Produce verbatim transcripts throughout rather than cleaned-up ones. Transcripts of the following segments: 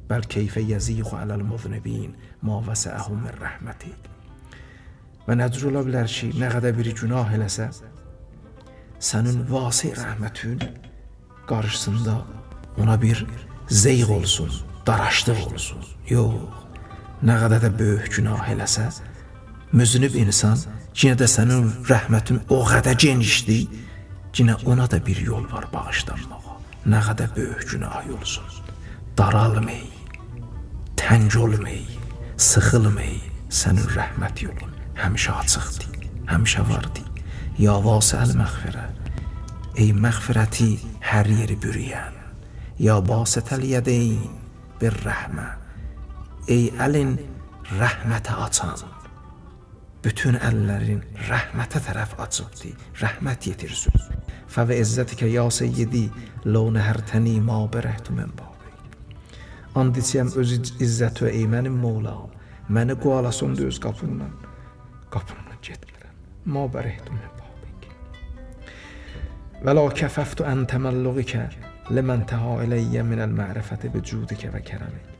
بل کیف یزیغ علی المذنبین ما وسعهم من رحمتی. Və necür ola bilər ki, nə qədər biri günah eləsə, sənin vasi rəhmətin qarşısında ona bir zeyğ olsun, daraşdıq olsun. Yox, nə qədər də böyük günah eləsə, müzünüb insan, yenə də sənin rəhmətin o qədər genişdir, yenə ona da bir yol var bağışlanmağa. Nə qədər böyük günah olsun, daralmay, təng olmay, sıxılmay, sənin rəhmət yolun həmişə açıqdır, həmişə vardır. Ya vasi'əl məğfirə, ey məğfirəti hər yeri bürüyən, ya basitəl yədeyn bir rəhmə, ey əlin rəhmətə açan, bütün əllərin rəhmətə tərəf açıqdır, rəhmət yetirsin. Fəvə izzətikə ya seyyidi, lo nəhərtəni ma bərəhtu mən babi. And içəyəm öz izzətü ey mənim Mevlam, məni qoalasın da öz qapından, qapından getmirəm. Ma bərəhtu mən babik. Və la kəfəftu ən təməllüqikə limən təha eləyyə minəl mərifəti bi cudikə və kərəmik.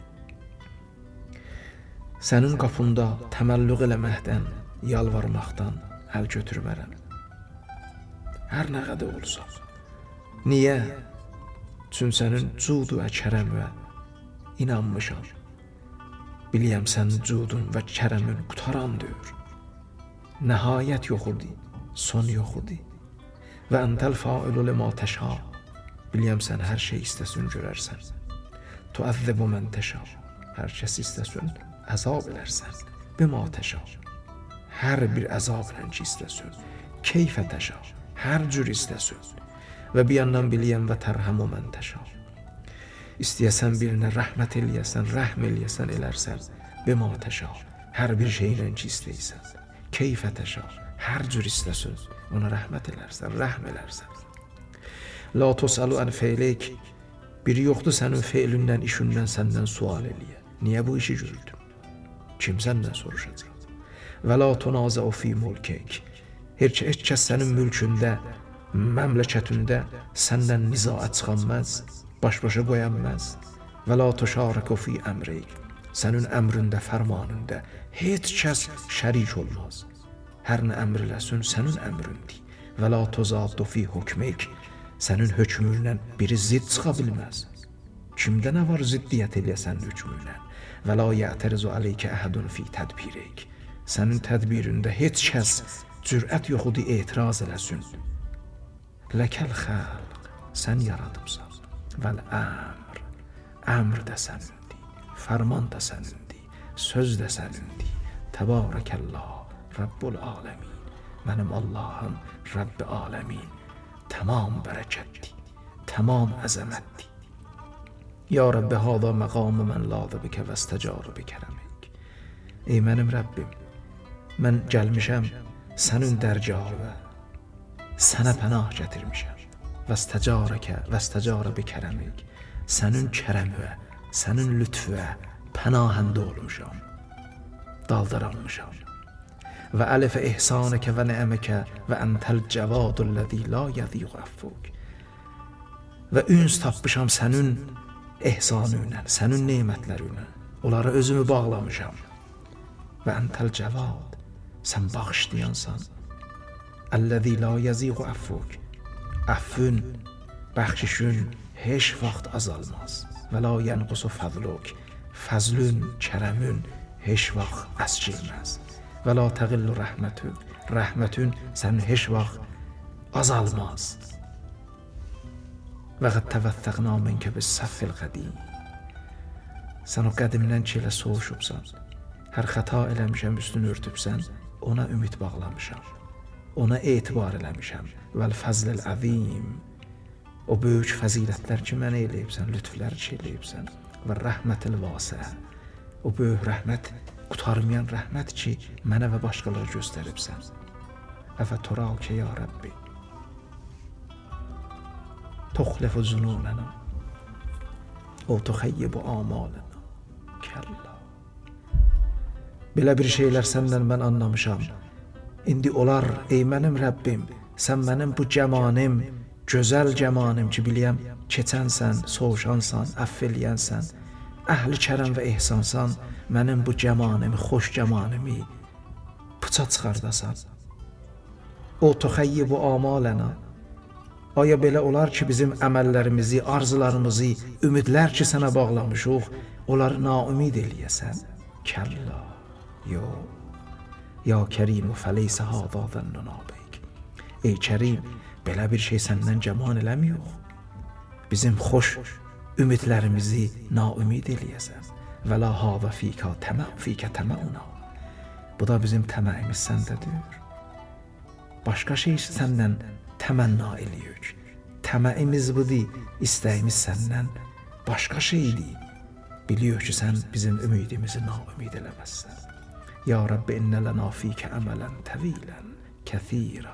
Sənin qapında təməllüq eləməkdən, yalvarmaqdan əl götürmərəm. Hər nə qədər olsa. Niyə? Çün sənin cudu və kərəmə inanmışam. Biliyəm sənin cudun və kərəmin qutarandır. Nəhayət yoxudur, son yoxudur. Və əntəl failu limə təşa. Biliyəm sən hər şey istəsin görərsən. Tuəzzəbu mən təşa. Hər kəs istəsin, əzab elərsən. Bimə təşa. Hər bir əzabla ki istəsin. Keyfə təşa. Hər cür istəsin. Və bir yandan biliyəm və tərhəmu mən təşa. İstəyəsən birinə rəhmət eləyəsən, rəhm eləyəsən elərsən. Bimə təşa. Hər bir şeylə ki istəysən. Keyfə təşa. Hər cür istəsin. Ona rəhmət elərsən, rəhm elərsən. La tusalu ən feylik. Biri yoxdur sənin feilindən, işindən səndən sual eləyə. Niyə bu işi gördün? Kim səndən soruşacaq? Və la tunazəu fi mulkik. Heç kəs sənin mülkündə, məmləkətində səndən nizaət çıxanməz, baş-başa qoyanməz. Və la tuşariku fi əmrik. Sənin əmrində, fərmanında heç kəs şərik olmaz. Hər nə əmr eləsin, sənin əmrindir. Və la tuzaddu fi hukmik. Sənin hökmündən biri zidd çıxa bilməz. Kimdə nə var ziddiyyət eləyə sənin hökmündən? Və la yətərizu əleykə əhədun fi tədbirik. Sənin tədbirində heç kəs cürət yoxudur etiraz eləsin. Ləkəl xəlq, sən yaradıbsan. Vəl əmr, əmr də sənindir, fərman da sənindir, söz də sənindir. Təbarəkəllah, Rabbul aləmin. Mənim Allahım, Rabbi aləmin. Tamam bərəkətdir, tamam əzəmətdir. Ya Rabbi, hada məqamı mən ladı bikə və istəcarı bikərəmik. Ey mənim Rəbbim, mən gəlmişəm sənin dərgahına, sənə pənah gətirmişəm. Və istəcarəkə və istəcarı bikərəmik. Sənin kərəmə, sənin lütfüə pənahəndə olmuşam, daldaranmışam. Və əlifə ihsanəkə və nəəməkə və əntəl cəvadulləzi la yəziq əffuk. Və üns tapmışam sənin ehsanınla, sənin nemətlərinlə. Onlara özümü bağlamışam. Və əntəl cəvad, sən bağışlayansan. Əlləzi la yəziq əffuk. Əffün, bəxşişün heç vaxt azalmaz. Və la yənqusu fəzluk. Fəzlün, kərəmün heç vaxt əskilməz. Və la təğillu rəhmətün. Rəhmətün sənin heç vaxt azalmaz. Və qəd təvəttəqna minkə bis səffil qədim. Sən o qədimdən ki elə soğuşubsan. Hər xəta eləmişəm, üstünü örtübsən, ona ümid bağlamışam. Ona etibar eləmişəm. Vəl fəzləl əzim. O böyük fəzilətlər ki mənə eləyibsən, lütflər ki eləyibsən. Və rəhmətil vasiə. O böyük rəhmət, qutarmayan rəhmət ki mənə və başqaları göstəribsən. Əfə turakə ya Rəbbi. Tuxlifu zununəna. O tuxeyyibu amalına. Kəlla. Belə bir şeylər səndən mən anlamışam. İndi olar, ey mənim Rəbbim, sən mənim bu cəmanim, gözəl cəmanim ki biliyəm, keçənsən, soğuşansan, əff eləyənsən, əhli kərəm və ehsansan, mənim bu cəmanimi, xoş cəmanimi puça çıxardasan. O təxəyyib bu amalənə. Aya belə olar ki, bizim əməllərimizi, arzularımızı, ümidlər ki, sənə bağlamışıq, onları naümid eləyəsən. Kəlla, yox. Ya Kərimu fəleysə hada zənnuna beyk. Ey Kərim, belə bir şey səndən cəman eləmiyor. Bizim xoş ümidlərimizi naümid eləyəsən. Və la hava fika təmə, fikə təməuna. Bu da bizim təməyimiz səndədir. Başqa şey səndən təmənna eləyək. Təməyimiz budur, istəyimiz səndən başqa şeydir. Biliyor ki, sən bizim ümidimizi naümid eləməzsən. Ya Rabbi, innə lənə fikə əmələn təvilən, kəthira.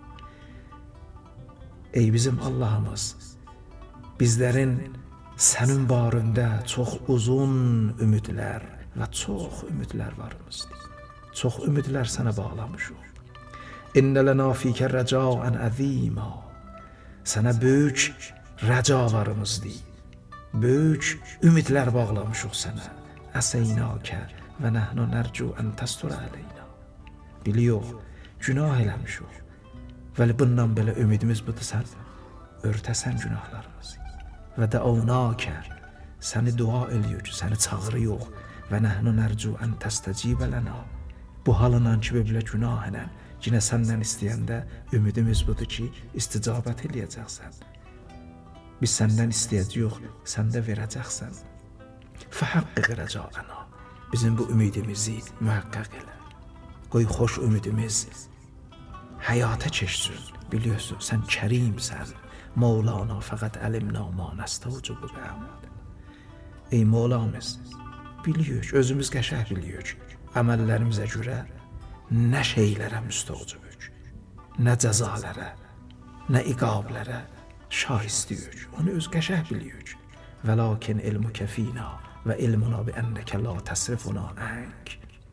Ey bizim Allahımız, bizlərin sənin barında çox uzun ümidlər və çox ümidlər varımızdır. Çox ümidlər sənə bağlamışıq. İnnə lənə fikə rəcaən əzima. Sənə böyük rəcavarımızdır. Böyük ümidlər bağlamışıq sənə. Əseynəkə və nəhnu nərcu ən təsturə əleyna. Biliyox, günah eləmişik. Vəli bundan belə ümidimiz budur, sən örtəsən günahlarımızı. Və dəavnəkə, səni dua eləyək, səni çağırıyıq. Və nəhnu nərcu ən təstəcibə lənə. Bu halından ki, belə günah ilə, yine səndən istəyəndə ümidimiz budur ki, isticabət eləyəcəksən. Biz səndən istəyəcəyik, sən də verəcəksən. Fəhəqqiq rəcaəna. Bizim bu ümidimizi mühəqqəq elə. Qoy xoş ümidimiz həyata keçsin. Biliyorsun, sən kərimsən. Mevlana fəqət əlimna ma nəstəvcubu bə'əməd. Ey Mevlamız, biliyoruz, özümüz qəşəh biliyoruz. Əməllərimizə görə nə şeylərə müstəvcubük, nə cəzalərə, nə iqablərə şah istəyik. Onu öz qəşəh bilirik. Və lakin ilmu kəfina və ilmuna bi ənnəkə la təsrifuna ənk.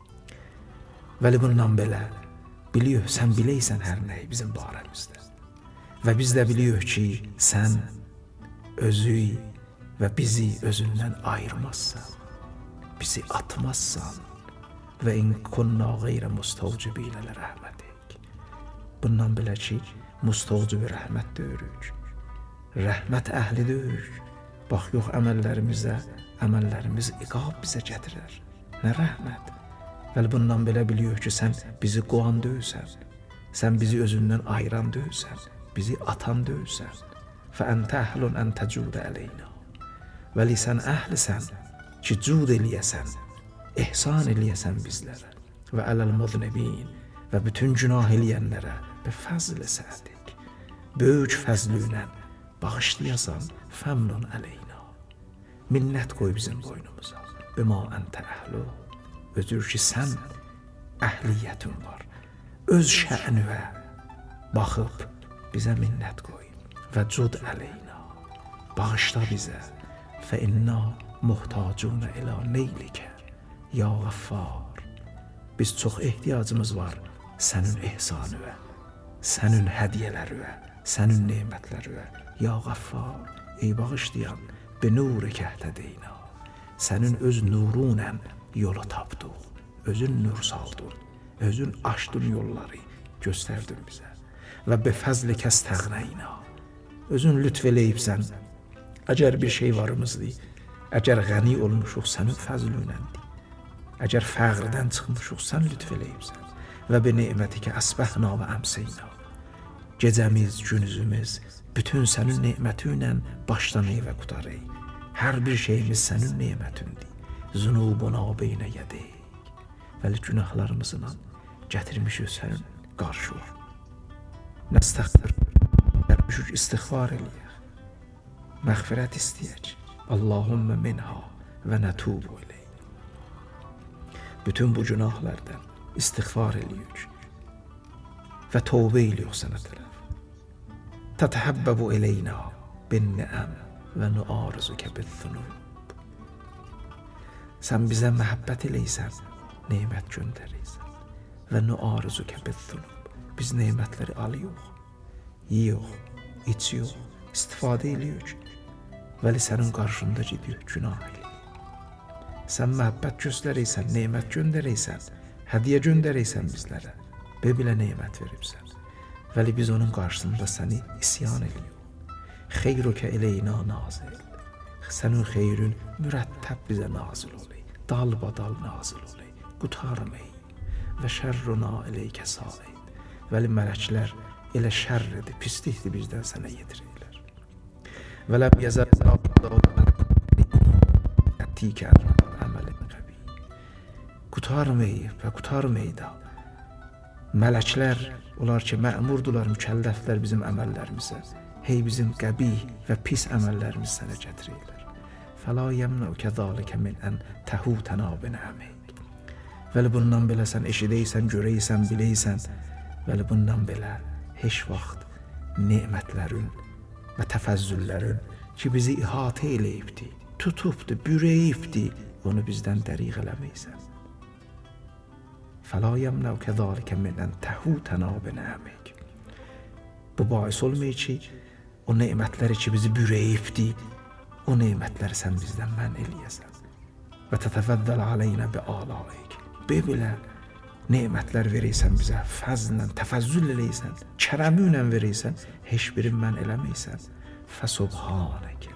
Vəli bundan belə biliyor, sən biləysən hər nəyi bizim barəmizdə. Və biz də biliyor ki, sən özü və bizi özündən ayırmazsan, bizi atmazsan. Və in kunna qeyrə mustavcibinə rəhmətik. Bundan belə ki, mustavcibi rəhmət döyürük. Rəhmət əhli döyürük. Bax, yox əməllərimizə, əməllərimiz iqab bizə gətirir. Nə rəhmət. Vəli bundan belə biliyor ki, sən bizi qoğan döyürsən. Sən bizi özündən ayıran döyürsən. Bizi atan döyürsən. Fə əntə əhlun ən təcudə əleyna. Vəli sən əhlisən ki, cud eləyəsən. İhsan eləyəsən bizlərə və ələl muzunibin və bütün günah eləyənlərə və fəzl sədik. Böyük fəzlünə bağışlayasan fəmnun əleyna. Minnət qoy bizim boynumuza. Bima əntə əhlu. Özür ki, sən əhliyyətin var. Öz şə'nüvə baxıb bizə minnət qoy. Və cud əleyna. Bağışla bizə. Fə inna muhtacunə ilə neylikə. Ya Qaffar, biz çox ehtiyacımız var sənin ehsanıvə, sənin hədiyələrüvə, sənin nemətlərüvə. Ya Qaffar, ey bağışlayan, bi nuru kəhtədeyna. Sənin öz nurunlə yolu tapdıq, özün nur saldın, özün açdın yolları, göstərdin bizə. Və bi fəzli kəs təğnəyna. Özün lütf eləyibsən, əgər bir şey varımızdır, əgər ғəni olmuşuq sənin fəzlünəndir. Əgər fəqrdən çıxmışıq, sən lütf eləyibsən. Və bi nemətikə əsbəhna və əmseyna. Gecəmiz, günüzümüz, bütün sənin neməti ilə başdan eyvə qutarıq. Hər bir şeyimiz sənin nemətindir. Zunubuna beynə yədək. Vəli günahlarımızla gətirmişik sənin qarşıya. Nəstəxdir, gəlmişik istiğfar eləyək. Məğfirət istəyək. Allahümmə minha və nətubu eləyək. Bütün bu günahlardan istiğfar eləyik və tövbə eləyik sənə tərəf. Tətəhəbbəbu eləyna bin ni'əm və nuarızukə bizzunub. Sən bizə məhəbbət eləysən, nemət göndərirsən və nuarızukə bizzunub. Biz nemətləri alıyıq, yiyox, içiyox, istifadə eləyik. Vəli sənin qarşında gidiyor, günah eləyik. sən məhəbbət göstərəysən, nemət göndərəysən, hədiyyə göndərəysən bizlərə, və bilə nemət veribsən. Vəli biz onun qarşısında səni isyan ediyor. Xeyrükə eləyna nazil. Sənin xeyrün mürəttəb bizə nazil olay, dalbadal nazil olay, qutarmay və şərruna eleykə said. Vəli mələklər elə şərridir, pislikdir bizdən sənə yedirirlər. Vələb yəzəl ətikər əməlin qəbi. Qutarmayıb və qutarmayda. Mələklər, onlar ki, məmurdular, mükəlləflər bizim əməllərimizə. Hey bizim qəbih və pis əməllərimiz sənə gətirirlər. Fəla yəmnəukə zalikə min ən təhutənə binəmik. Vəli bundan belə sən eşidəysən, görəysən, biləysən. Vəli bundan belə heç vaxt nemətlərin və təfəzzüllərin ki bizi ihatə eləyibdi, tutubdu, bürəyibdi, onu bizdən dəriq eləməysən. Fəla yəmnəukə zalikə min ən təhutənə binəmik. Bu bais olmayı ki, o nemətləri ki bizi bürəyibdi, o nemətləri sən bizdən mən eləyəsən. Və tətəfəddəl aleynə bi alaik. Belə nemətlər verəysən bizə, fəzlən, təfəzzül eləysən, kərəmünlə verəysən, heç birin mən eləməysən. Fəsubhanəkə.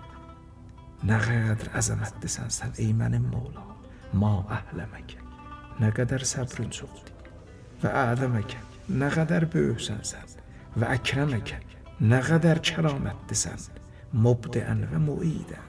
Nə qədər əzəmətlisən sən, ey mənim Mevlam, ma əhləməkə. Nə qədər səbrin çoxdur. Və ədəməkə, nə qədər böyüksən sən. Və əkrəməkə, nə qədər kəramətlisən. Mubdiən və muidən.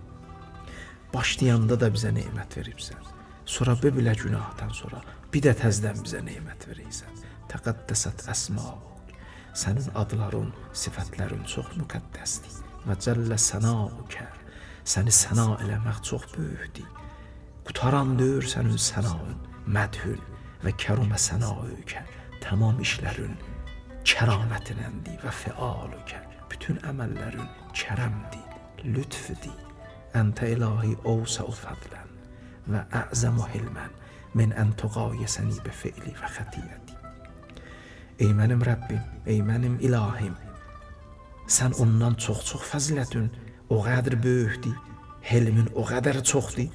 Başlayanda da bizə nemət veribsən. Sonra belə günahdan sonra bir də təzdən bizə nemət verəysən. Təqəddəsət əsmauk. Sənin adların, sifətlərin çox müqəddəsdir. Və cəllə sənaukə. Səni səna eləmək çox böyükdir. Qutaran deyir sənin sənayın, mədhün və kərumə sənaukə. Tamam işlərin kəramətinəndir və fealukə. Bütün əməllərin kərəmdir, lütfüdir. Əntə ilahi ovsəu fədlən və əzəmu hilmən min ən tuqayesəni bi fi'li və xətiyyəti. Ey mənim Rəbbim, ey mənim ilahim, sən ondan çox-çox fəzilətün o qədər böyükdir, hilmin o qədər çoxdur.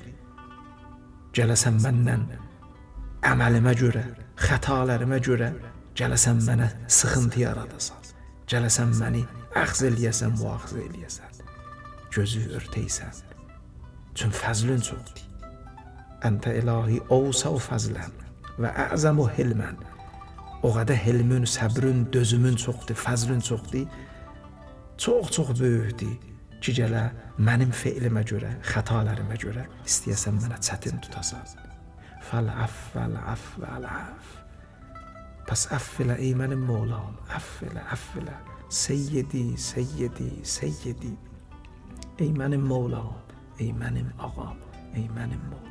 Gələsən məndən əməlimə görə, xətalərimə görə, gələsən mənə sıxıntı yaradasan, gələsən məni əxz eləyəsən, müaxz eləyəsən, gözü örtəysən, çün fəzlün çoxdur. Əntə ilahi ovsəu fəzlən və əzəmu hilmən. O qədər hilmün, səbrün, dözümün çoxdur, fəzlün çoxdur. Çox-çox böyükdir ki, gələ mənim feilimə görə, xətalərimə görə istəyəsən mənə çətin tutasan. Fəl-əf, vəl-əf, vəl-əf. Pəs əff elə ey mənim Mevlam, əff elə, əff elə. Seyyidi, seyyidi, seyyidi. Ey mənim Mevlam, ey mənim ağam, ey mənim Mevlam.